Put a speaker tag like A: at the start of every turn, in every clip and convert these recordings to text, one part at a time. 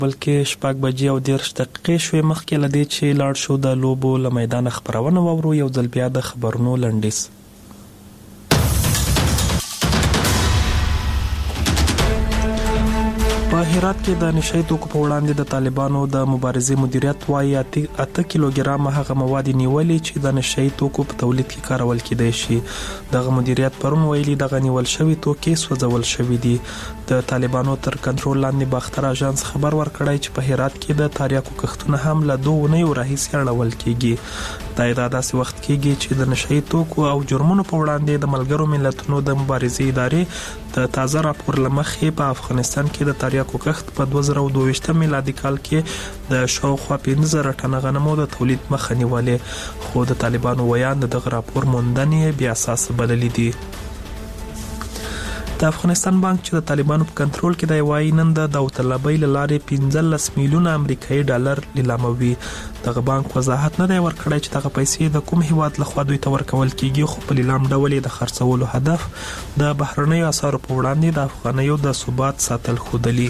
A: بلکې 6:10 شوې مخکې لدې چې لاړ شو د لوبو له میدان خبرونه وورو یو ځل بیا د خبرونو لنډیز. په هرات کې د نشئی توکو په وړاندې د طالبانو د مبارزې مدیریت وايي 8 کیلوګرام هغه مواد نیولې چې د نشئی توکو په تولید کې کارول کېدای شي. دغه مدیریت پرون ویلي دغه نیول شوی توکي سوځول شوی دي. د طالبانو تر کنټرول لاندې باختر اژانس خبر ورکړی چې په هرات کې د تاریاکو کښتونه هم له 2 اونیو راهیسې اړول کېږي. دا داسې وخت کېږي چې د نشئی توکو او جرمونو په وړاندې د ملګرو ملتونو د مبارزې ادارې د تازه راپور لمخې په افغانستان کې د تاریاکو کښت په 2022 میلادي کال کې د شاوخوا 15,000 ټنه غنمو د تولید مخه نیولې، خو د طالبانو ویان دغه راپور موندنې بیا اساس بللې دي. د افغانستان بانک چې د طالبانو په کنټرول کې دی وايي نن د داوطلبۍ له لارې 15 میلیونه امریکایي ډالر لیلاموي. دغه بانک وضاحت نه دی ورکړی چې دغه پیسې د کوم هیواد لخوا دوی ته ورکول کیږي، خو په لیلام ډول د خرڅولو هدف د بهرنیو اسعارو په وړاندې د افغانیو د ثبات ساتل ښودلي.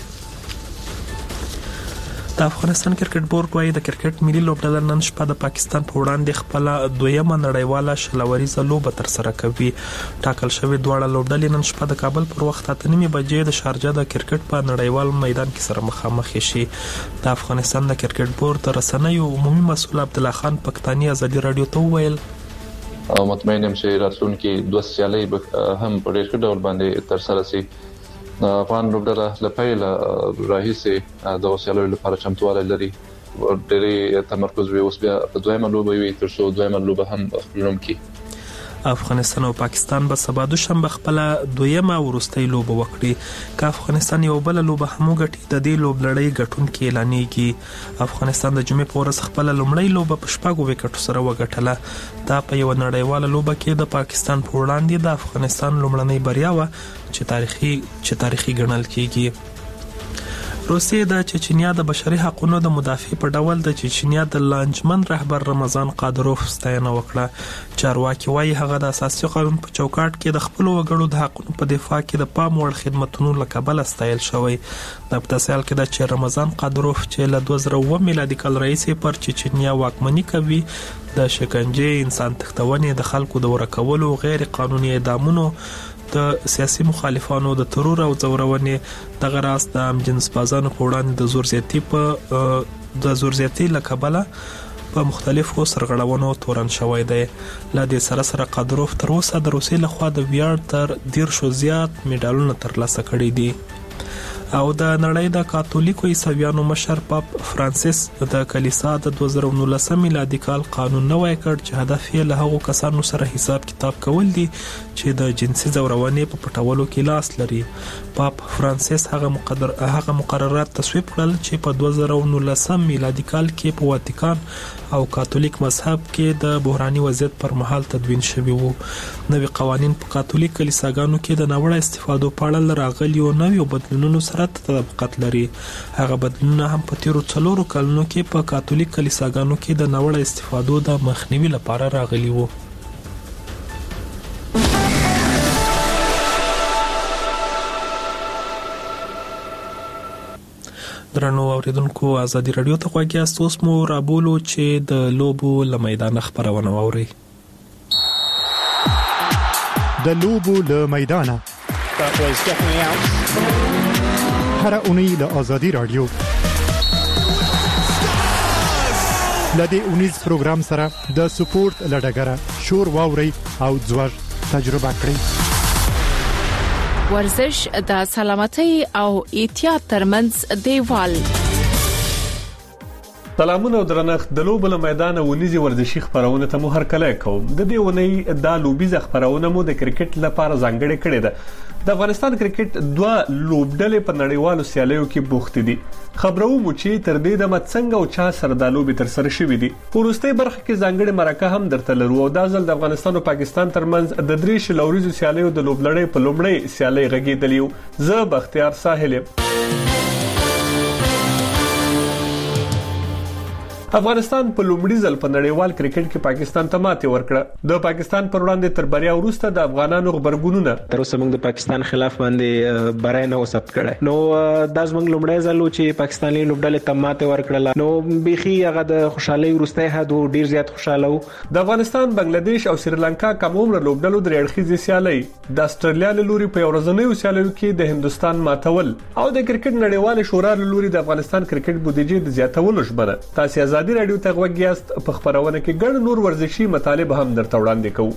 A: د افغانستان کرکټ بورډ وايي د کرکټ ملي لوبډله نن شپه د پاکستان په وړاندې خپل دویمه نړیواله شلوریزه لوبه ترسره کوي. ټاکل شوی دواړه لوبډلې نن شپه د کابل پر وخت 8:30 بجې د شارجه د کرکټ په نړیوال میدان کې سره مخامخ شي. د افغانستان د کرکټ بورډ د رسنیو عمومي مسؤل عبدالله خان پکتانی ازادي رادیو ته وویل
B: مطمئن یم چې راتلونکي 2 سیالۍ هم په ډېر ښه ډول باندې ترسره شي. افغان لوبډله لپاره راهیسې د سیالۍ لپاره چمتووالی لري. ډېر تمرکز وي اوس بیا په دویمه لوبه وي تر څو دویمه لوبه هم خپلوم کی.
A: افغانستان او پاکستان به سبا دوشنبه خپل دویمه ورستۍ لوبه وکړي. که افغانستان یو بل لوبه هم وګټي د دې لوبلړۍ ګټونکي اعلانېږي. افغانستان د جمعې په ورځ خپل لومړی لوبه په 6 وکټو سره وګټله. دا په یو نړیواله لوبه کې د پاکستان په وړاندې د افغانستان لومړنۍ بریا و چې تاریخي ګڼل کېږي. روسیې د چچنیا د بشري حقوقو د مدافع په ډول د چچنیا د لانجمن رهبر رمضان قادروف ستاینه وکړه. چارواکي وايي هغه د اساسي قانون په چوکاټ کې د خپل وګړو د حقوقو په دفاع کې د پام وړ خدماتونو لکبل استایل شوی. د پتاسیال کې د چې رمضان قادروف چې له 2009 میلادي کال راهیسې پر چچنیا واکمني کوي د شکنجې، انسان تښتونې، د خلکو د ورکولو، غیر قانوني اعدامونو، د سیاسي مخالفانو د ترور او ځورونې دغه راز د امجنس بازانو په وړاندې د زور زیاتی لکبله په مختلفو سرغړونو تورن شوی دی. له دې سره قادروف تر اوسه د روسیې لخوا د ویاړ تر 10 زیات میډالونه ترلاسه کړي دي. او د نړۍ د کاتولیکو عیسویانو مشر پاپ فرانسیس د کلیسا د 2019 میلادي کال قانون نوی کړ چې هدف یې له هغو کسانو سره حساب کتاب کول دي چې د جنسي ځورونې په پټولو کې لاس لري. پاپ فرانسیس هغه مقررات تصویب کړل چې په 2019 میلادي کال کې په واتیکان او کاتولیک مذهب کې د بحراني وضعیت پر مهال تدوین شوي وو. نوي قوانین په کاتولیک کلیساګانو کې د ناوړه استفادو په اړه راغلي او نوي بدلونونو سره تطابقات لري. هغه بدلونونه هم په تیرو 4 کلونو کې په کاتولیک کلیساګانو کې د ناوړه استفادو د مخنیوي لپاره راغلي وو. درنو اوریدونکو ازادي رادیو ته غوږی یاست. اوس مو رابولو چې د لوبو له میدانه خبرونه واورئ.
C: د لوبو له میدانه هر اونۍ له ازادي رادیو لدې اونیز پروګرام سره د سپورت لډګره شور واوري او ځوړ تجربه کړئ.
D: ورزش د سلامتۍ او احتیاط ترمنځ دیوال.
E: سلامونه او درنښت. د لوبو له میدانه ونیزي ورزشي خبرونه ته مو هرکلی کوم. د دې ونې د لوبیزه خبرونه مو د کرکټ لپاره ځانګړې کړې ده. د افغانستان کرکټ 2 لوبډلې په نړیوالو سیالیو کې بوخت دي. خبرو مو چې تر دې د څنګه او چا سره د لوبي تر سره شوې دي. پورسته برخه کې ځانګړې مرکه هم درته لرو او د ځل د افغانستان او پاکستان ترمنځ د 3 شلوریزو سیالیو د لوبلړۍ په لومړۍ سیالۍ غږیدلیو. زه بختیار ساحل. افغانستان په لومړي ځل په نړیوال کرکټ کې پاکستان ته ماتې ورکړه. د پاکستان پر وړاندې تر بریا وروسته د افغانانو غبرګونونه
F: تر اوسه موږ د پاکستان خلاف باندې برای نه وسب کړه. نو د زمنګ لومړی ځل چې پاکستاني لوبډلې ته ماتې ورکړه نو بيخي هغه د خوشحالي وروسته هدو ډیر زیات خوشاله وو.
E: د افغانستان، بنگلاديش او سریلانکا کوم عمر لوبډلو د اړخیزي سیالي د استرالیا له لوري په ورځنیو سیالیو کې د هندستان ماتول او د کرکټ نړیوال شورا له لوري د افغانستان کرکټ بودیجه د زیاتولو شبره. تاسو ازادي رادیو ته غوږیاست. په خبرونه کې ګڼ نور ورزشي مطالب هم درته وړاندې کوو.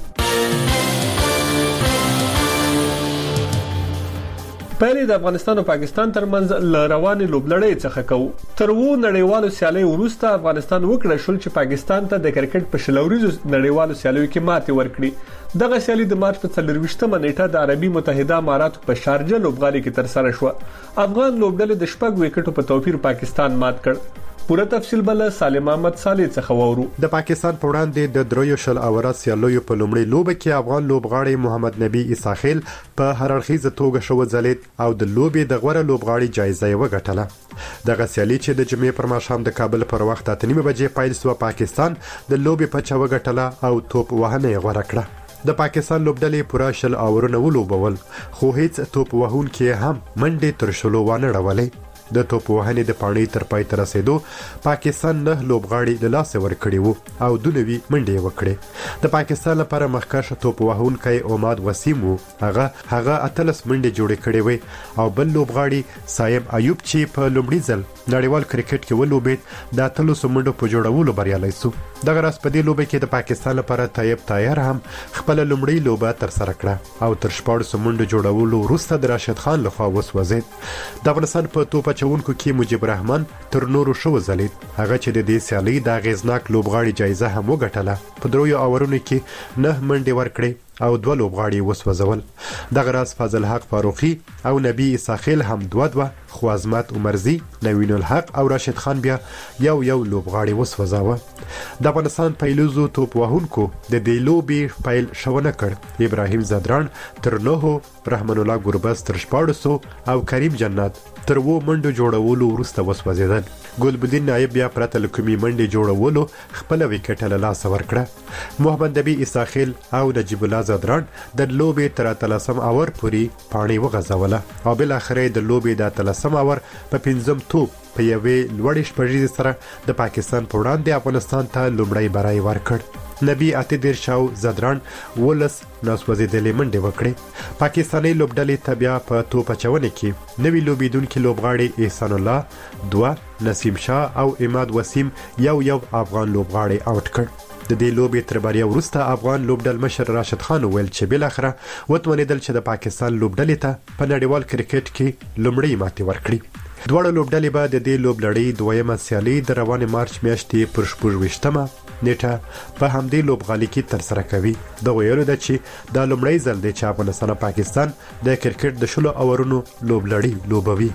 E: پېری د افغانستان او پاکستان ترمنځ رواني لوبلړۍ څخه کوو. تر وو نړیوالو سیالۍ وروسته افغانستان وکړه شول چې پاکستان ته د کرکټ په شلوريزو نړیوالو سیالیو کې ماتې ورکړي. دغه سیالي د مارچ په 24مه نیټه د عربي متحده اماراتو په شارجه لوبغالي کې تر سره شو. افغان لوبډلې د شپږ وکټو په توپیر پاکستان مات کړ. پوره تفصیل بل سالم احمد صالح څخه وورو.
C: د پاکستان په وړاندې د دریو شل اوره سیالیو په لومړي لوبه کې افغان لوبغاړي محمد نبی اساخیل په هررخیزه توګه شو ځلید او د لوبي د غوړه لوبغاړي جایزه یې وګټله. دغه سیالي چې د جمعې پر ماښام د کابل پر وخت 8:30 بجې پیل شو، پاکستان د لوبي په چا وګټله او توپ وهنه یې غوړه کړه. د پاکستان لوبډلې پوره شل اورونه ولوبول خو هیڅ توپ وهون کې هم منډه تر شلو وانه ډولې. د توپ وهنې د پاڼې تر پای تر رسیدو پاکستان نه لوبغاړي د لاس ور کړی وو او دونوي منډې وکړې. د پاکستان لپاره مخکښ توپ وهونکی اماد وسیم وو، هغه اتلس منډې جوړې کړې وې او بل لوبغاړي صاحب ایوب چې په لومړي ځل نړیوال کرکټ کې ولوبید د اتلس منډو په جوړولو بریالی شو. دغه راس په دې لوبه کې د پاکستان لپاره طیب طاهر هم خپل لومړی لوبه تر سره کړه او تر 14 منډو جوړولو وروسته د راشد خان لخوا وسوځید. د افغانستان په توپ چونکو کې مجيب رحمان تر نورو شو ځلید، هغه چې د دې سیالي د غیزناک لوبغاړي جایزه هم وګټله. په دریو اورونو کې 9 منډې ورکړې او 2 لوبغاړي وسوځول. دغه راس فاضل حق فاروقي او نبی اساخیل هم 2 خو عظمت عمرزي، نوین الحق او راشد خان بیا یو لوبغاړي وسوځاوه. د افغانستان پیلوزو توپ وهونکو د دې لوبي پیل شونه کړ. ابراهیم زدران تر 9، رحمان الله ګوربز تر 14 او کریم جنات تر 2 منډو جوړولو وروسته وسوځیدل. ګلبدین نایب بیا پرته لکمي منډي جوړولو خپل وکټ له لاس ورکړه. محمد نبی اساخیل او نجیب الله زدران د لوبي تر 13 اور پورې پاڼې وغځوله او بل اخر د لوبي د 13 اور په 5م توپ په یوې لوړې شپږیزې سره د پاکستان په وړاندې افغانستان ته لومړی برای ورکړ. نبی اتدیر شاو زدران ولس ناسوځېدلې منډې وکړې. پاکستاني لوبډلې ته بیا په توپ اچونې کې نوی لوبیدونکي لوبغاړي احسان الله 2، نسیم شاه او اماد وسیم یو افغان لوبغاړي آوټ کړ. د دې لوبې تر بریا وروسته افغان لوبډل مشر راشد خان ویل چې بل اخره وتوانیدل چې د پاکستان لوبډلې ته په نړیوال کرکټ کې لومړی ماتې ورکړي. دواړه لوبډلې به د دې لوبلړۍ دویمه سیالي د روان مارچ میاشتې پر 14مه نیټه په همدې لوبغالي کې تر سره کوي. دا ویل ده چې دا لومړی ځل دی چې افغانستان او پاکستان د کرکټ د شلو اورونو لوبلړۍ لوبوي.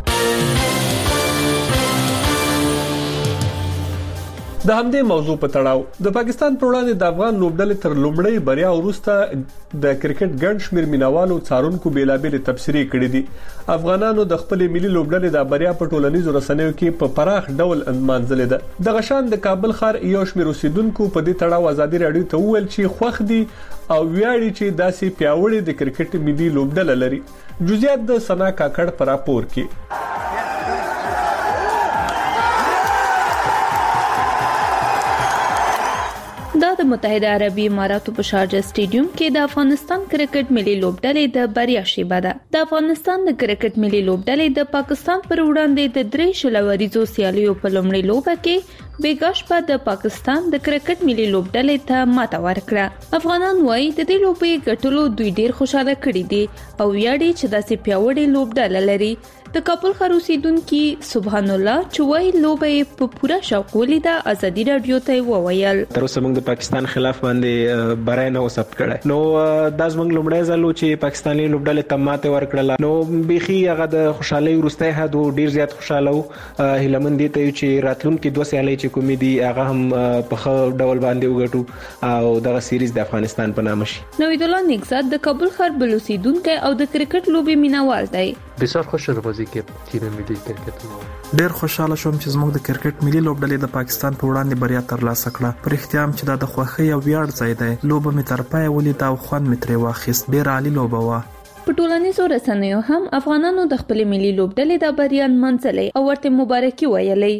E: د همدې موضوع په تړاو د پاکستان پر وړاندې د افغان لوبډلې تر لومړی بریا وروسته د کرکټ ګڼ شمېر مینوالو څارونکو بیلابېل تبصرې کړې دي. افغانانو د خپل ملي لوبډلې د بریا په ټولنیزو رسنیو کې په پراخ ډول انمانځلې ده. دغه شان د کابل ښار یو شمېر اوسیدونکو په دې تړاو ازادي رادیو ته وویل چې خوښ دي او ویاړي چې داسې پیاوړې د کرکټ ملي لوبډله لري. جزئیات د سنا کاکړ پر راپور کې.
D: دا د متحده عربي اماراتو په شارجه سټیډیوم کې د افغانستان کرکټ ملي لوبډلې د بریا شیبه ده. د افغانستان د کرکټ ملي لوبډلې د پاکستان پر وړاندې د 3 شلوریزو سیالیو په لومړي لوبه کې بیګاش په د پاکستان د کرکټ ملي لوبډلې ته ماته ورکړه. افغانان وايي د دې لوبې ګټلو دوی ډیر خوشاله کړي دي او ویاړي چې داسې پیاوړې لوبډله لري. د کابل ښار اوسیدونکي سبحان الله چې وايي لوبې په پوره شوق ولیده ازادي رادیو ته وویل.
F: تر اوسه موږ د پاکستان خلاف باندې برای نه وسب کړه. نو د زمنګ لومړی ځل چې پاکستاني لوبډلې ته ماته ورکړه نو بيخي هغه د خوشحالي وروسته هدو ډیر زیات خوشاله وو. هیلمن دي ته چې راتلونکي 2 سیالۍ چې کومې دي هغه هم په خو ډول باندې وګټو او دغه سیریز د افغانستان په نامه شي.
D: نوید الله نگزاد د کابل ښار بل اوسیدونکي او د کرکټ لوبي مینوال دی.
G: بسیار خوشحالم از اینکه تیم ملی کرکټ مو
A: ډیر خوشاله شوم چې زموږ د کرکټ ملي لوبډلې د پاکستان په وړاندې بریا ترلاسه کړه. پر اختیام چې دا د خوښۍ او ویاړ ځای دی. لوبه می تر پای ولید او خوند می ترې واخیست. ډیر عالی لوبه و.
D: په ټولنیزو رسنیو هم افغانانو د خپل ملي لوبډلې د بریا منځلې او ورته مبارکي ویلې.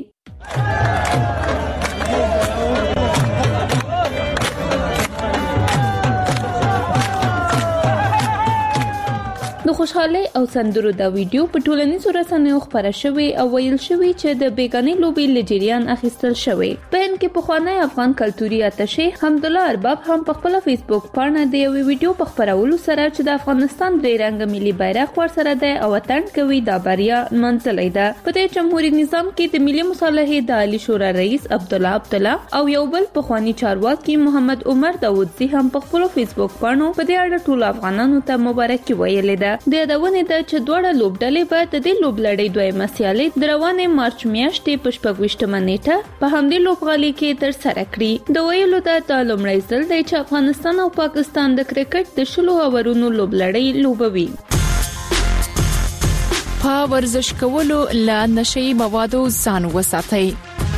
D: د خوشحالي او سندرو دا ویډیو په ټولنیزو رسنیو خبره شوې او ویل شوې چې د بیگانې لوبي لجریان اخیستل شوې. په ان کې پخوانی افغان کلتوري اتشه حمد الله ارباب هم په خپل فیسبوک باندې د یو ویډیو په خبرولو سره چې د افغانستان درې رنګ ملي بیرغ ور سره ده او وطن کوي دا بریا منځلې ده. په دې جمهوریت نظام کې د ملي مصالحې د عالی شورا رئیس عبدالله او یو بل پخوانی چارواکي محمد عمر داوودزي هم په خپل فیسبوک باندې په دې اړه ټول افغانانو ته مبارکي ویلې ده. د یادونه ده چې دوړه لوبډلې به د دې لوبلړۍ دویمه سیالي د روانې مارچ میاشتې په 28مه نیټه په همدې لوبغالي کې تر سره کړي. د ویلو ده د لومړی ځل دی چې افغانستان او پاکستان د کرکټ د 10 اورونو لوبلړۍ لوبوي.
H: په ورزش کولو لا نشي موادو ځان وساتئ.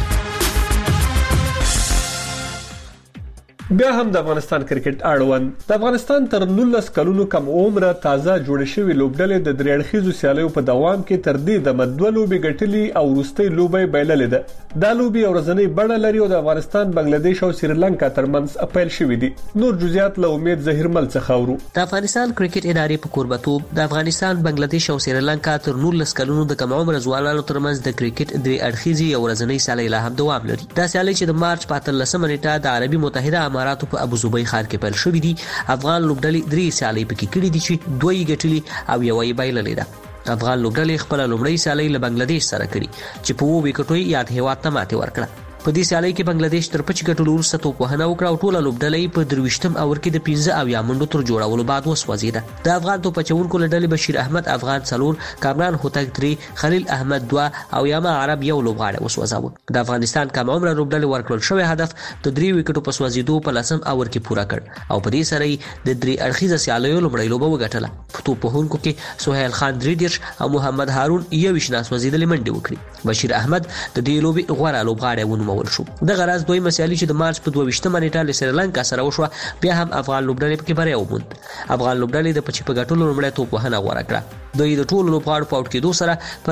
E: بیا هم د افغانستان کرکټ اړوند د افغانستان تر 19 کلونو کم عمره تازه جوړ شوی لوبډلې د درې اړخیزو سیالیو په دوام کې تر دې د مدوه لوبي ګټلې او وروستۍ لوبي بایللې ده. دا لوبي ورځنی بڼه لري او د افغانستان بنگلاديش او سریلانکا ترمنځ اپیل شوې دي. نور جزئیات له امید زهیرمل څخه اورو.
I: د افغانستان کرکټ ادارې په کوربتوب د افغانستان بنگلاديش او سریلانکا تر 19 کلونو د کم عمره ځوانانو ترمنځ د کرکټ درې اړخیزي او ورځنی سیالي لا هم دوام لري. دا سیالي چې د مارچ په 13مه نیټه د عربي متحده اماراتو په ابو ظبي ښار کې پیل شوې دي. افغان لوبډلې درې سیالي پکې کړې دي چې دوی ګټلې او یو یې بایللې ده. افغان لوبډلې خپل لومړی سیالي له بنگلاديش سره کړې چې په 2 وکټو یاد هیواد ته ماته ورکړه. په دې سیالي کې بنگلاديش تر 5 ګټلو وروسته توپ وهنه وکړه او ټول لوبډلې په 23م اور کې د 15 او یا منډو تر جوړولو بعد وسوځیده. د افغان توپ چونکو لډلې بشیر احمد افغان څلور، کامران هوتک 3، خلیل احمد 2 او یاما عرب یو لوبغاړی وسوځاوه. د افغانستان کم عمره لوبډلې ورکړل شوی هدف د 3 وکټو په سوځیدو په لسم اور کې پوره کړ او په دې سره د 3 اړخیزه سیالیو لومړی لوبه وګټله. په توپ وهونکو کې سهیل خان 3 او محمد هارون یو وشنا سوځیدلې منډې وکړي. بشیر احمد د دې لوبې غوړه لوبغاړی ونومول شو. د غراز دویمه سیالي چې د مارچ په 22مه نیټه له سریلانکا سره وشوه بیا هم افغان لوبډلې پکې بریا وموند. افغان لوبډلې د 25 ګټلو لومړی توپ وهنه غوړه کړه. دوی د ټولو لوبغاړو په اوټ کېدو سره په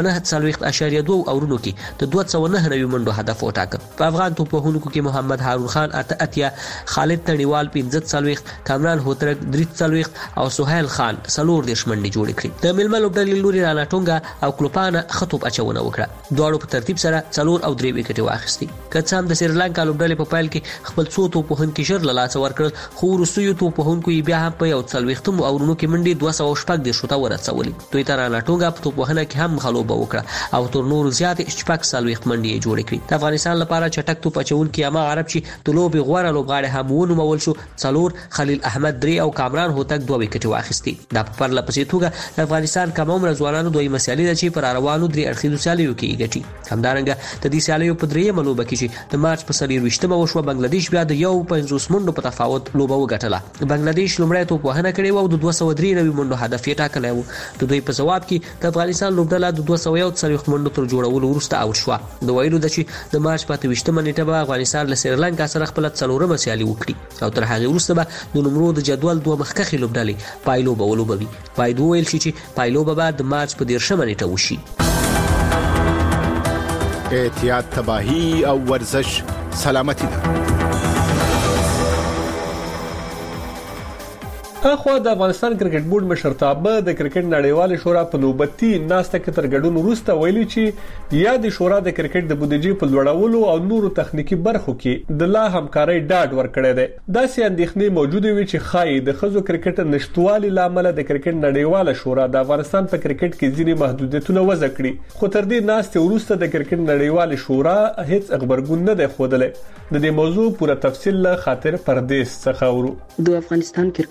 I: 9.2 اورونو کې د 209 منډو هدف وټاکه. په افغان توپ وهونکو کې محمد هارون خان 8 خالد تڼیوال 15 کامران هوترک 3 او سهیل خان 4 منډې جوړې کړې. د ململ لوبډلې لوري رانا ټونګا او کلوپانا خطوب اچونه وکړه. دواړو په ترتیب سره 4 او 3 وکټې واخیستې. کڅام د سریلانکا لوبډلې په پایل کې خپل څو توپ وهونکي شر له لاسه ورکړل خو وروستیو توپ وهونکو بیا هم په 40 اورونو کې منډې 214 شوټه ورڅولې. دوی تر رانا ټونګا په توپ وهنه کې هم غلوبه وکړه او تر نور زیات 40 منډې جوړې کړې. د افغانستان لپاره چټک توپ اچونکي یاما عرب چې د لوبې غوړه لوبغاړی هم ونومول شو 4، خلیل احمد 3 او کامران هوتک 2 وکټې واخیستې. د پرله پسې توګه د افغانستان کم عمره ځوانانو دوی مسیالي ده چې پر روانو 3 اړخیزو سیالیو کې ګټي. همدارنګه د دې سیالیو په 3مه لوبه کې چې د مارچ په 23مه وشوه بنگلاديش بیا د 150 منډو په تفاوت لوبه وګټله. بنگلاديش لومړی توپ وهنه کړې و او د 293 منډو هدف یې ټاکلی و. د دوی په ځواب کې د افغانستان لوبډله د 241 منډو تر جوړولو وروسته اوټ شوه. د ویلو ده چې د مارچ په 28مه نیټه به افغانستان له سریلانکا سره خپل 4مه سیالي وکړي او تر هغه وروسته به د نمرو د جدول 2 مخکخي لوبډلې پایلوبه ولوبوي. باید وویل شي چې پایلوبه به د مارچ په 13مه نیټه وشي.
J: احتیاط، تباہی او ورزش سلامتی ده.
E: اخوا د افغانستان کرکټ بورډ مشرتابه د کرکټ نړیوال شورا په نوبتي ناسته کې تر ګډون وروسته ویلي چې یا د شورا د کرکټ د بودیجې په لوړولو او نورو تخنیکی برخو کې د لا همکارۍ ډاډ ورکړی دی. داسې اندېښنې موجوده وي چې ښایي د ښځو کرکټ نشټوالي لامل د کرکټ نړیوال شورا د افغانستان په کرکټ کې ځینې محدودیتونه وضع کړي. خو تر دې ناسته وروسته د کرکټ نړیوال شورا هیڅ خبرګون نه دی ښودلی. د دې موضوع پوره تفصیل له خاطر پردیس څخه اورو.
K: د افغانستان کرکټ بورډ وایي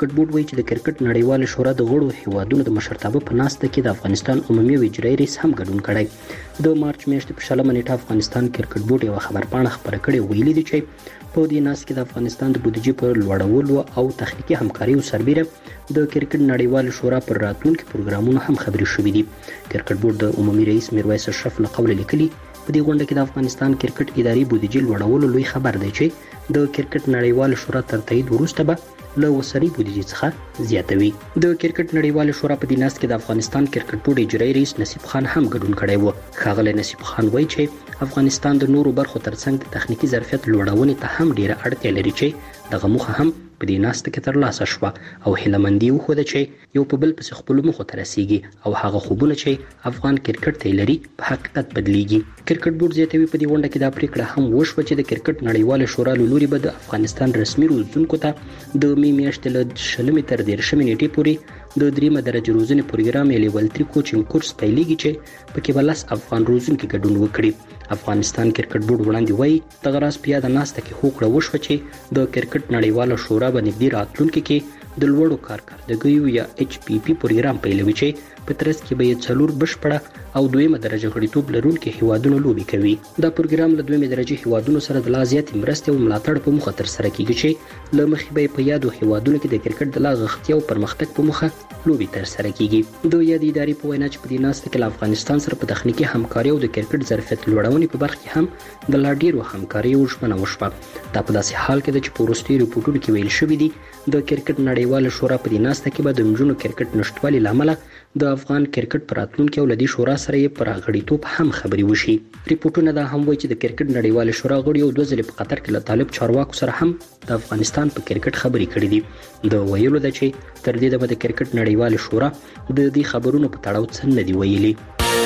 K: چې د کرکټ نړیوال شورا د غړو هیوادونو د مشرتابه په ناسته کې د افغانستان عمومي اجرایي رئیس هم ګډون کړی. د مارچ میاشتې په 20 نیټه افغانستان کرکټ بورډ یو خبرپاڼه خبره کړې ویلي دی چې په دې ناس کې د افغانستان د بودیجې پر لوړولو او تخنیکی همکاري او سربېره د کرکټ نړیوال شورا پر راتلونکو پروګرامونو هم خبرې شوې دي. کرکټ بورډ د عمومي رئیس میرویس اشرف له قوله لیکلي په دې غونډه کې د افغانستان کرکټ اداري بودیجې لوړولو لوی خبر دی چې د کرکټ نړیوال شورا تر تایید وروسته به له وسري بودیجې څخه زیاتوي. د کرکټ نړیوال شورا په دې ناس کې د افغانستان کرکټ بورډ اجرایي رئیس نصیب خان هم ګډون کړی و. ښاغلی نصیب خان وایي چې افغانستان د نورو برخو ترڅنګ د تخنیکی ظرفیت لوړونې ته هم ډیره اړتیا لري چې دغه موخه هم په دې ناسته کې ترلاسه شوه او هیلهمندي وښوده چې یو په بل پسې خپلو موخو ته رسیږي او هغه خوبونه چې افغان کرکټ ته لري په حقیقت بدلیږي. کرکټ بورډ زیاتوي په دې غونډه کې دا پریکړه هم وشوه چې د کرکټ نړیوال شورا له لوري به د افغانستان رسمي روزونکو ته د می میاشتې له 20 تر 13 نیټې پورې د 3 درجه روزنې پروګرام یې لیول 3 کوچینګ کورس پیلېږي چې پکې به 10 افغان روزونکي ګډون وکړي. افغانستان کرکټ بورډ وړاندې وایي دغه راز په یاد ناسته کې هوکړه وشوه چې د کرکټ نړیواله شورا به نږدې راتلونکي کې د لوړو کارکردګیو یا HPP پروګرام پیلوي چې په ترڅ کې به یې 4 بشپړه او 2 درجه غړیتوب لرونکي هیوادونو لوبي کوي. دا پروګرام له 2 درجه هیوادونو سره د لا زیاتې مرستې او ملاتړ په موخه تر سره کیږي چې له مخې به په یادو هیوادونو کې د کرکټ د لا غښتلي او پرمختګ په موخه لوبي تر سره کیږي. د یادې ادارې په وینا چې په دې ناسته کې له افغانستان سره په تخنیکی همکاري او د کرکټ ظرفیت لوړونې په برخه کې هم د لا ډیرو همکاري او ژمنه وشوه. دا په داسې حال کې ده چې په وروستي ریپورتونو کې ویل شوي دي د کرکټ نړیوال شورا په دې ناسته کې به د نجونو کرکټ نشټوالي لامل د افغان کرکټ پر راتلونکي او لدی شورا سره یې پر غړیتوب هم خبري وشي. ریپورتونه دا هم وایي چې د کرکټ نړیوال شورا غړي او 2 ځلې په قطر کې له طالب چارواکو سره هم د افغانستان په کرکټ خبري کړې دي. د ویلو ده چې تر دې د کرکټ نړیوال شورا د دې خبرونو په تړاو څه نه دی ویلي.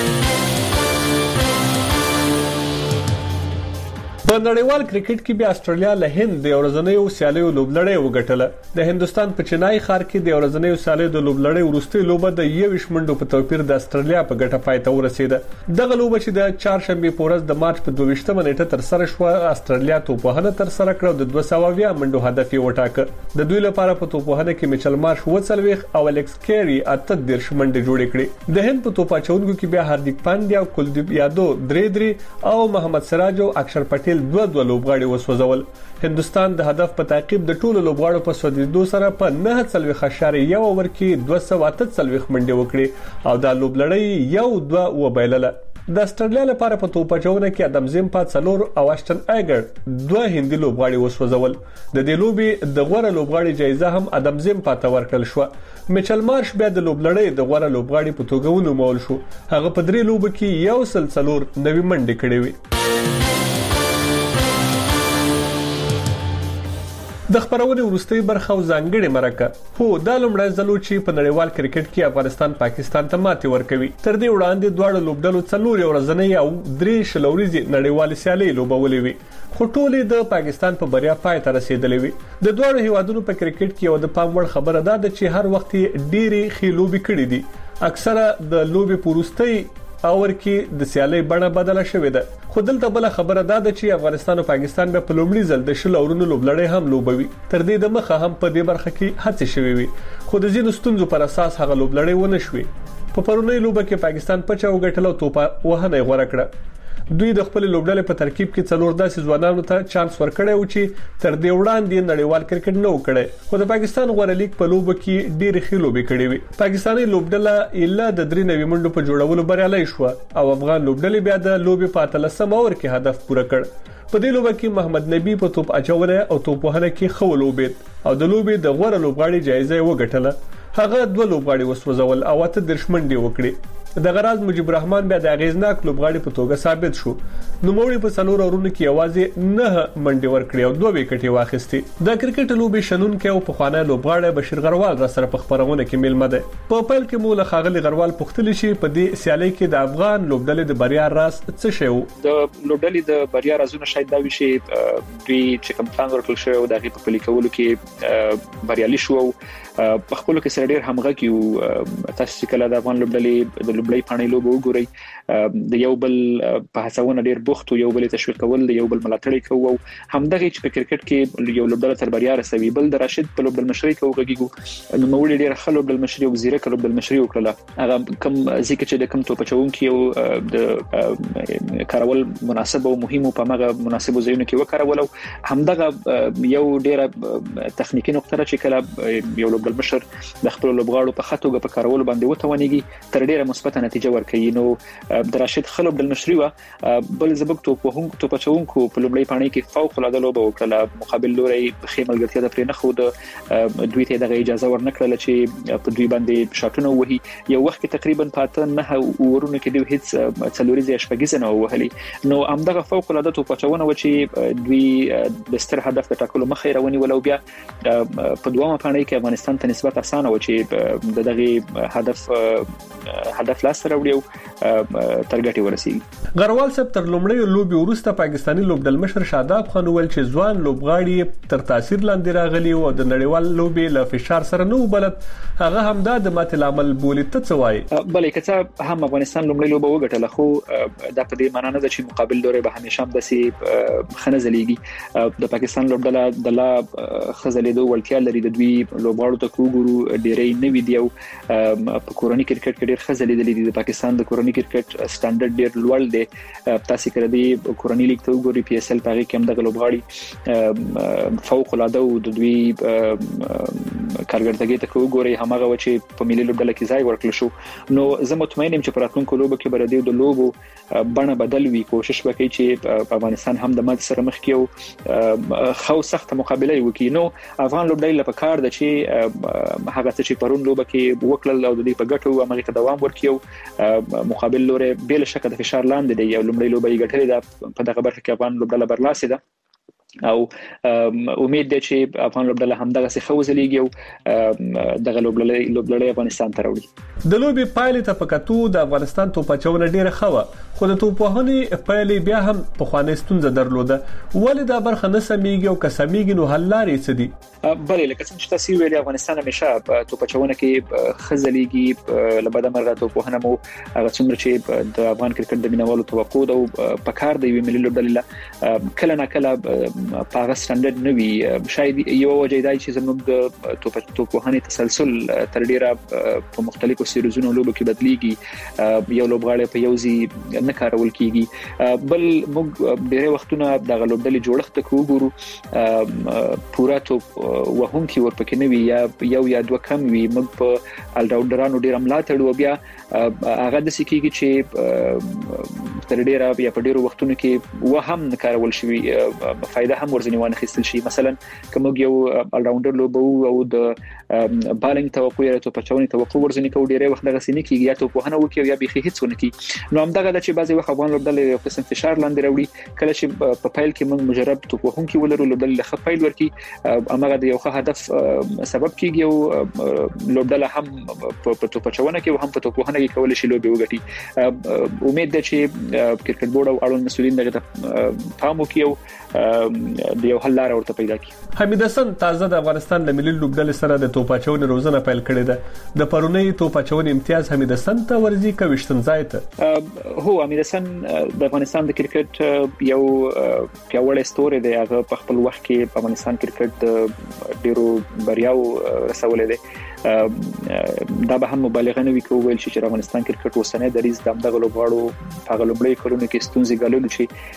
E: په نړیوال کرکټ کې بیا استرالیا له هند د ورځنیو سیالیو لوبلړۍ وګټله. د هندستان په چنای ښار کې د ورځنیو سیالیو د لوبلړۍ وروستۍ لوبه د 21 منډو په توپیر د استرالیا په ګټه پای ته ورسېده. دغه لوبه چې د چهارشنبه په ورځ د مارچ په 22 نیټه تر سره شوه استرالیا توپوهنه تر سره کړه د 200 منډو هدف یې وټاکه. د دوی لپاره په توپوهنه کې میچل مارش 40 او الکس کیری 38 منډې جوړې کړې. د هند په توپاچونکو کې بیا هاردیک پانډیا او کلدیپ یادو 3 او محمد سراج او اکشر پټیل 2 لوبغاړي وسوځول. هندستان د هدف په تعقیب د ټولو لوبغاړو په سودیدو سره په 9.1 اوور کې 248 منډې وکړې او دا لوبلړۍ 1-2 وبایلله. د استرالیا لپاره په توپاچونه کې ادم زیمپا 4 او اشټن ایګر 2 هندي لوبغاړي وسوځول. د دې لوبې د غوړه لوبغاړي جایزه هم ادم زیمپا ته ورکړل شو. میچل مارش بیا د لوبلړۍ د غوړه لوبغاړي په توګه ونومول شو. هغه په 3 لوبو کې 104 منډې کړې وې. د خبرونې وروستۍ برخه او ځانګړې مرکه هو دا لومړی ځل چې په نړیوال کرکټ کې افغانستان پاکستان ته ماتې ورکوي. تر دې وړاندې دواړو لوبډلو 4 ورځنۍ او 3 شلوريزي نړیوال سیالۍ لوبولې وي خو ټولې د پاکستان په بریا پای ته رسیدلې وي. د دواړو هیوادونو په کرکټ کې یو د پام وړ خبره ده چې هر وخت ډېری ښې لوبې کړې دي. اکثره د لوبې پروستۍ اور کې د سیالۍ بڼه بدله شوې ده. خو دلته بل خبره ده چې افغانستان او پاکستان به په لومړي ځل د شل اورونو لوبلړۍ هم لوبوي. تر دې د مخه هم په دې برخه کې هڅې شوې وي خو د ځینو ستونزو پر اساس هغه لوبلړۍ ونه شوې. په پرونی لوبه کې پاکستان پچا وګټل او توپه وهنه غوړه کړه. دوی د خپل لوبډلې په ترکیب کې 4 داسې ځوانانو ته چانس ورکړی و چې تر دې وړاندې نړیوال کرکټ نه وکړي خو د پاکستان غوړه لیګ په لوبه کې ډېر ښه لوبې کړې وي. پاکستاني لوبډله الا د 3 منډو په جوړولو بریالي شو او افغان لوبډلې بیا د لوبې په 13 اور کې هدف پوره کړ. په دې لوبه کې محمد نبی په توپ اچونه او توپوهنه کې خو لوبید او د لوبې د غوړه لوبغاړي جایزه وګټله. هغه 2 لوبغاړي وسوځول او 8 منډې وکړي. د غراز مجيب الرحمن بیا د اغیزناک لوبغاړي په توګه ثابت شو. نوموړي په 4 اورونو کې یوازې 9 منډې ورکړې او 2 وکټې واخیستې. د کرکټ لوبې شنونکو او پخوانی لوبغاړی بشیر غروال را سره په خبرونه کې میلمه ده. په پیل کې مو له خاغلی غروال پوښتنه شي په دې سیالۍ کې د افغان لوبډلې د بریا راز څه شی وو؟
L: د لوبډلې د بریا رازونه شاید دا وي چې دوی چې کوم پلان ورکړل شوی او د غي په پلي کولو کې بریالي شو. په خپل کې سره ډېر همغږي او تاسو کله د افغان لوبډلې د لوبړی پاڼې لوب وګورئ د یو بل په هڅونه ډیر بوخت یو بل تشویق کول د یو بل ملاتړ کوو همدغه چې په کرکټ کې یو لوبډله تر بریا رسوي بل د راشد په لوبډل مشري کوي نو مولي ډیر خلک لوبډل مشري او وزیره لوبډل مشري وکړه هغه کوم ځکه چې د کوم توپ چونکي او د کارول مناسب او مهم په مغه مناسب ځایونو کې وکړول همدغه یو ډیره تخنیکی نقطه چې کله یو لوبډل مشر د خپل لوبغاړو په خطوګه په کارول باندې وتوانيږي تر ډیره مثبت نتیجه ورکړي نو د راشد خلوب د مشري و بل زبک توپ چونکو په لوبړی پاڼې کې فوق العاده لوب وکړه مقابل لوري خېملګرتیا د پرې نه خو د دوی ته د اجازه ورنکړه چې په دوی باندې شاټونه وهي یو وخت تقریبا پاته نه ورونه کې دوی هیڅ څلوريزه شپږیزه نه وهلي نو همدغه فوق العاده توپ چونه و چې دوی د ستر هدف د ټاکلو مخې رواني ولو بیا په دوامه پاڼې کې افغانستان ته نسبت اسانه و چې دغه هدف لاس راوړیو ترګټي ورسیږي
E: غروال صاحب تر لومړی لوبي وروسته پاکستاني لوبډل مشر شاداب خان ول چې ځوان لوبغاړي تر تاثیر لاندې راغلي او د نړیوال لوبي له فشار سره نو بلد هغه همدا د ماتل عمل بولی ته څوای
L: بلې کته هم افغانستان لومړی لوبه وګټله خو د په دې معنی نه چې مقابل دوره به همیشه هم دسي خنزلېږي د پاکستان لوبډله د لا خزلېدو ولټیا لري د دوی لوبغاړو ته کوګورو ډېرې نوې دیو په کورونی کرکټ کې ډېر خزلېدلې دي د پاکستان د کورونی کرکټ سټانډرډ ډېر لوړ دی تاسو کړه دی کورونی لیګ ته وګورئ پی اس ال پاره کې هم د لوبغاړي فوق العاده او د دوی کارګردګي ته وګورئ همغه و چې په ملي لوبډله کې ځای ورکړل شو نو زه مطمئن یم چې په راتلونکو لوبو کې بر دې د لوبو بڼه بدل وي کوشش وکړي چې په افغانستان هم د مات سره مخ کېو خو سخت مقابله وکړي نو افغان لوبډله په کار د چې هغه چې پرون لوبه کې وکړل او د دې په ګټو هغه ته دوام ورکړي مقابل لوري بل شکه د فشار لاندې دی یو لومړی لوبه یې ګټلې ده په دغه برخه کې افغان لوبډله برلاسه ده او امید ده چې افغان لوبډله هم دغه څه خوځلېږي او دغه لوبډله افغانستان ته راوړي
E: د لوبي پایلې ته پکاتو د افغانستان توپچونه ډیره خو خو د توپوهنې پایلې بیا هم په خوانې ستونزه درلوده ولې دا برخه نه سمېږي او کسمېږي نو حل لارې څه دي
L: بلې لکه څنګه چې تاسو ویلي افغانستان همیشه په توپچونه کې خزلېږي لبدا مرغه توپوهنه مو هغه څومره چې د افغان کرکټ د مینوالو توقع ده او په کار دی ملي لوبډله کله نه کله په هغه سټانډرډ نه وي شاید یو وجه دی چې زموږ د توپوهنې تسلسل تر ډیره په مختلفو سیریزونو لوبو کې بدليږي یو لوبغاړی په یوزي نه کارول کیږي بل موږ ډیره وختونه د لوبډلې جوړښت ته وګورو پورا توپ وهم کې ورپکې نه وي یا دوه کم وي موږ په الراوندرانو ډیر ملاتړ و بیا هغه د سکیږي چې تر ډیره یا په ډیرو وختونو کې وهم نه کارول شي فائدہ هم ورځنی وانه خېستل شي مثلا کوم یو الراوندر لوبو او د بالینګ توقع یا توپچونی توقع ورځنی کو ډیره وخت دغه سینې کې یا توپونه وکي یا بيخي هیڅ ونکي نو هم دغه چې بعضي وخت افغان لوبډله یو قسم فشار لاندې راوړي کله چې په فایل کې موږ مجرب توپونه کې ولرو لوبډله ښه فایل ورکي امغه د یو ښه هدف سبب کیږي او لوبډله هم په توپچونه کې هم په توپونه کې کول شي لوبي وګټي امید ده چې کرکټ بورډ او اړوند مسؤلین دغه پام وکيو د یو حل لار ورته پیدا کړي
E: حمید حسن تازه د افغانستان د ملي لوبډلې سره د توپاچونې روزنه پیل کړې ده د پرونی توپاچونې امتیاز حمید حسن ته ورزي کوښتن ځای ته
L: هو حمید حسن د افغانستان د کرکټ یو پیاوړی ستوري دی هغه په خپل وخت کې په افغانستان کرکټ د ډیرو بریاو رسولې دی دا به هم مبالغه نه وی کوول چې افغانستان کرکټ وسنه د ریز دغه لوبغاړو په غلوبړې کړونو کې ستونزې غلول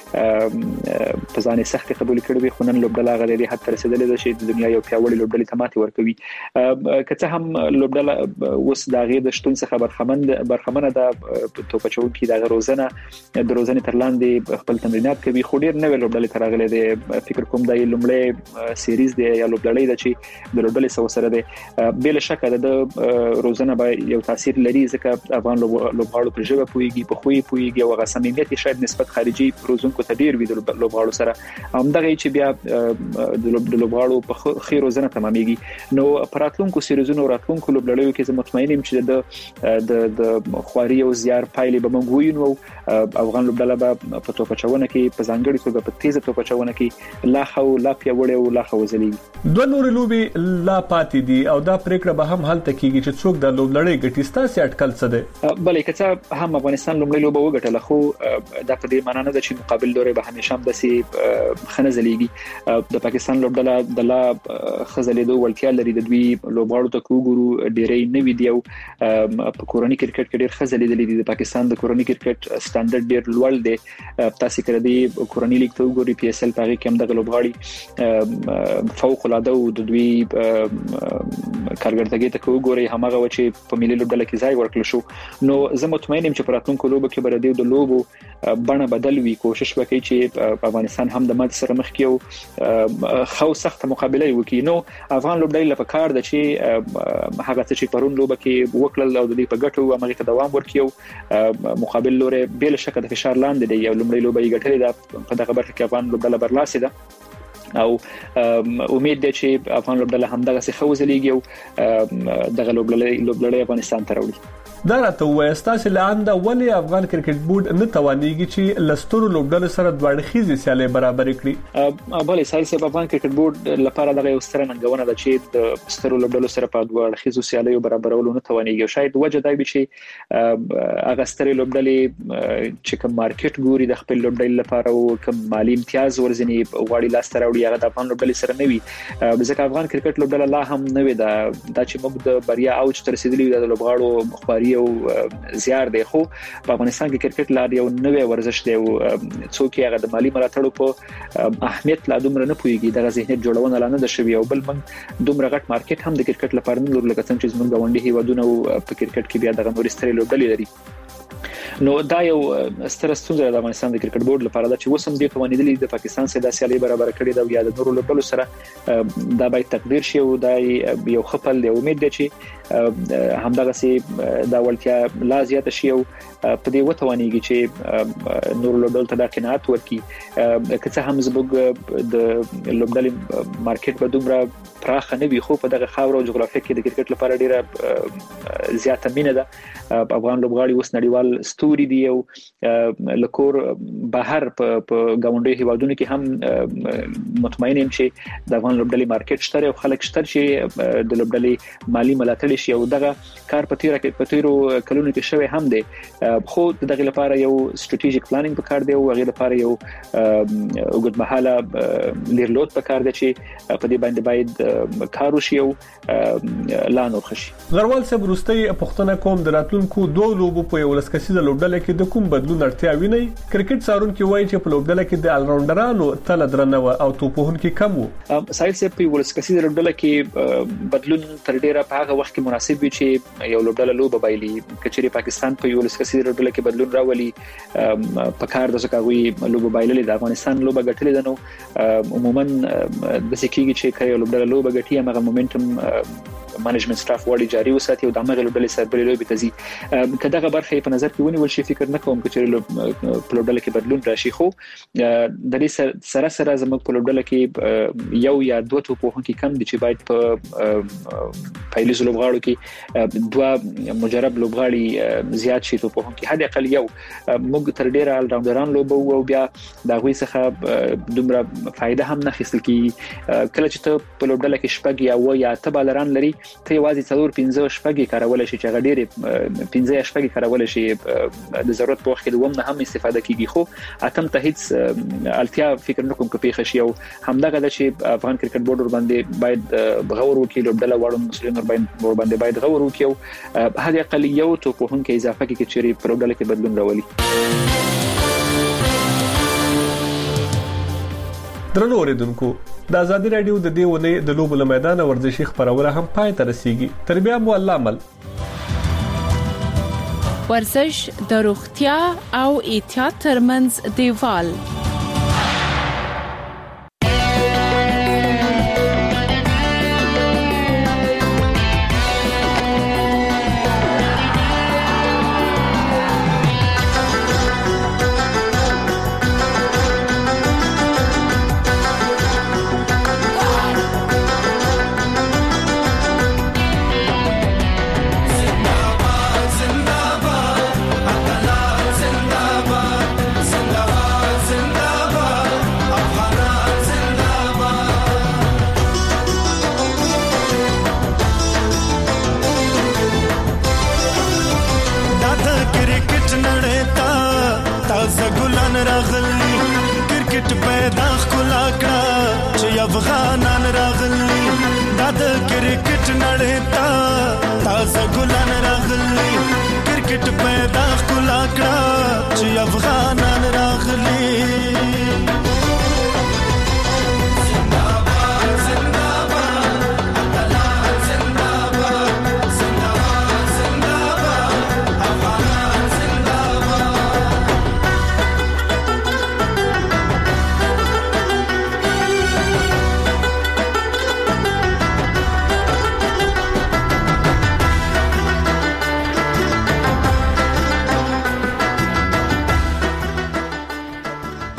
L: چې په ځان سخت قبول کړي خو نن لوبډله غلې حتی رسیدلې ده چې د دنیا یو پیاوړی لوبډله تماتي ورکوي کته هم لوبډله وس دغه د شتون څخه برخمنه ده توپچو کې د روزنه تر لاندې خپل تمرینات کوي خو ډیر نوې لوبډله تر غلې ده فکر کوم د لومړی سیریز دی یا لوبډله ده چې د لوبډله سره ده بل شکه د روزنه به یو تاثیر لري ځکه افغان لوبغاړو په ژبه پويږي په خوې پويږي او هغه صمیمیت شاید نسبت خارجي روزونکو ته ډیر وي د لوبغاړو سره همدغه چې بیا د لوبغاړو په خیر روزنه تمامېږي نو پراتلونکو سیریزونو راتلونکو لوبډلو کې زه مطمئن یم چې د خواري او زیار پایلې به موږ وینو افغان لوبډله به په توپچونه کې په ځانګړي توګه په تیزه توپچونه کې لا پیاوړی او لا خوځلي
E: دوه نور لوبي لا پاتې دي او دا پریکړه به هم هلته کیږي چې څوک د لوبلړۍ ګټي ستاسو اټکل څه دی؟
L: بلې کڅه هم افغانستان لومړی لوبه وګټله خو دا په دې معنی نه ده چې مقابل لوري به همیشه هم دسي خنه زليږي. د پاکستان لوبډله د لا خزلېدو ولتیا لري، د دوی لوبغاړو ته وګورو ډېرې نوې دی او په کورونی کرکټ کې ډېر خزلېدل دي. د پاکستان د کورونی کرکټ سټانډرډ ډېر لوړ دی. تاسو کړه دی کورونی لیګ ته وګورئ، پی اس ال پاغي کې هم د لوبغاړي فوق العاده او د دوی کارګردګي ته وګورئ همغه و چې په ملي لوبډله کې ځای ورکړل شو. نو زه مطمئن یم چې په راتلونکو لوبو کې به د لوبو بڼه بدل وي. کوشش وکړي چې افغانستان هم د مات سره مخ کېو خو سخت مقابله وکړي. نو افغان لوبډله په کار د چې هغه چې پرون لوبه کې وکړل او د دې په ګټو هغه ته دوام ورکړي. مقابل لوري بل شکه د فشار لاندې دی. یو لومړی لوبه یې ګټلې ده په دغه برخه کې افغان لوبډله برلاسه ده او امید ده چې افغان لوبډله هم دغه څه خوځلېږي او دغه لوبډله افغانستان ته راوړي.
E: دا راته وایي تاسو لاندې ولې افغان کرکټ بورډ نه توانېږي چې لستورو لوبډلو سره دوه اړخیزې سیالي برابر کړي؟
L: بلې سایل سه افغان کرکټ بورډ لپاره دغه یو ستر ننګونه ده چې د ستورو لوبډلو سره په دوه اړخیزو سیالي برابرولو نه توانېږي. شاید وجه دا وي چې هغه ستر لوبډلې چې کوم مارکیټ ګوري د خپل لوبډلې لپاره او کوم مالی امتیاز ورزني غواړي لاس ته راوړي هغه د افغان لوبډلې سره نه وي. ځکه افغان کرکټ لوبډله لا هم نه وي دا چې موږ د بریا اوج تر رسیدلی د لوبغاړو مخبري او زیار دی. خو په افغانستان کې کرکټ لا یو نوې ورزش دی او څوک هغه د مالی ملاتړ په اهمیت لا دومره نه پويږي. د ذهنیت جوړونه لا نه د شوی او بل من دومره غټ مارکیټ هم د کرکټ لپاره نه لري لکه څنګه چې زموږ غونډې هیوادونه په کرکټ کې بیا دغه نور ستري لوبډلې لري. نو دا یو ستر ستونزه د افغانستان د کرکټ بورډ لپاره دا چې وسم دي توانیدلې د پاکستان سره د سیالي برابر کړي دا یا د نورو لوبډلو سره دا باید تقدیر شي او دا یو خپل دی. امید ده چې همدغه سي دا ولتیا لا زیات شي او په دې وتوانیږي چې نورو لوبډلو ته د قناعت ورکړي. که څه هم زموږ د لوبډلې مارکیټ په دومره پراخ نه وي خو په دغه خاور او جغرافیه کې د کرکټ لپاره ډیره زیاته مینه ده. افغان لوبغاړي اوس نړیوال ستوري دي او لکور بهر په غونډې هیوادونو کې هم مطمئن یم چې د افغان لوبډلې مارکیټ شته او خلک شته چې د لوبډلې مالی ملاتړ شي او دغه کار په تیرو کلونو کې شوی هم دی. خو دغه لپاره یو سټریټیژیک پلانینګ پکار دی او هغه لپاره یو اوږدمهاله لیرلود پکار دی چې په دې باندې باید کار وشي او لا نور خشي.
E: غروال صاحب وروستي پښتنه کوم د راتلونکو دوه لوبو په یو لسکسیزه لوبډله کې د کوم بدلون اړتیا ویني؟ کرکټ څارونکو وایي چې په لوبډله کې د الراوندرانو تل درنه او توپوهن کې کم وو.
L: سایل سه په یو لسکسیزه لوبډله کې بدلون تر ډیره په هغه وخت کې مناسب وي چې یو لوبډله لوبه بایلي. کچېری پاکستان په یو لسکسیزه لوبډله کې بدلون راولي په کار د څکاوي لوبه بایللې د افغانستان لوبه ګټلې ده. نو عموما د سکیږي چې کړي لوبډله لوبه ګټي هغه مومنټم مانجمنت سټاف وړي جاري وساتي او د عمل لوبډلې سره بلې لوبې تزي. کله دغه برخه په نظر کې ونیول شي فکر نه کوم چې په لوبډله کې بدلون راشي. خو د دې سره زموږ په لوبډله کې یو یا دوه توپوهن کې کم دي چې باید په پایلیز لوبغاړو کې دوه مجرب لوبغاړي زیات شي توپوهن کې حد اقل یو موږ تر ډیره الراوندران لوبو او بیا دا غوي څخه دومره فائدہ هم نه خېستل کی. کله چې ته په لوبډله کې شپږ یا و یا ته بالران لري ته یوازې څلور 15 شپږ کارول شي چې غډېر 15 شپږ کارول شي د ضرورت په وخت کې دوم نه هم استفاده کیږي. خو اتم ته هیڅ التیا فکر نه کوم کې پیښ شي او همدغه د چې افغان کرکټ بورډ ور باندې باید بغور وکړي لوبډله واړو مسلمان ور باندې باید غور وکړي او هغه اقل یو توپوهن کې اضافه کې چې په لوبډله کې بدلون راولي.
E: درنو اوریدونکو د ازادي رادیو د دې ونې د لوبو میدان ورزشي خبرونه هم پای ته رسیدي. تر بیا مو الله عمل.
H: ورزش د روغتیا او احتیاط ترمنځ دیوال.
M: Zindabad, کرکټ پیدا خلا کړه چې افغانان راغلي د کرکټ نړۍ ته تازه ګلان راغلي کرکټ پیدا خلا کړه چې افغانان راغلي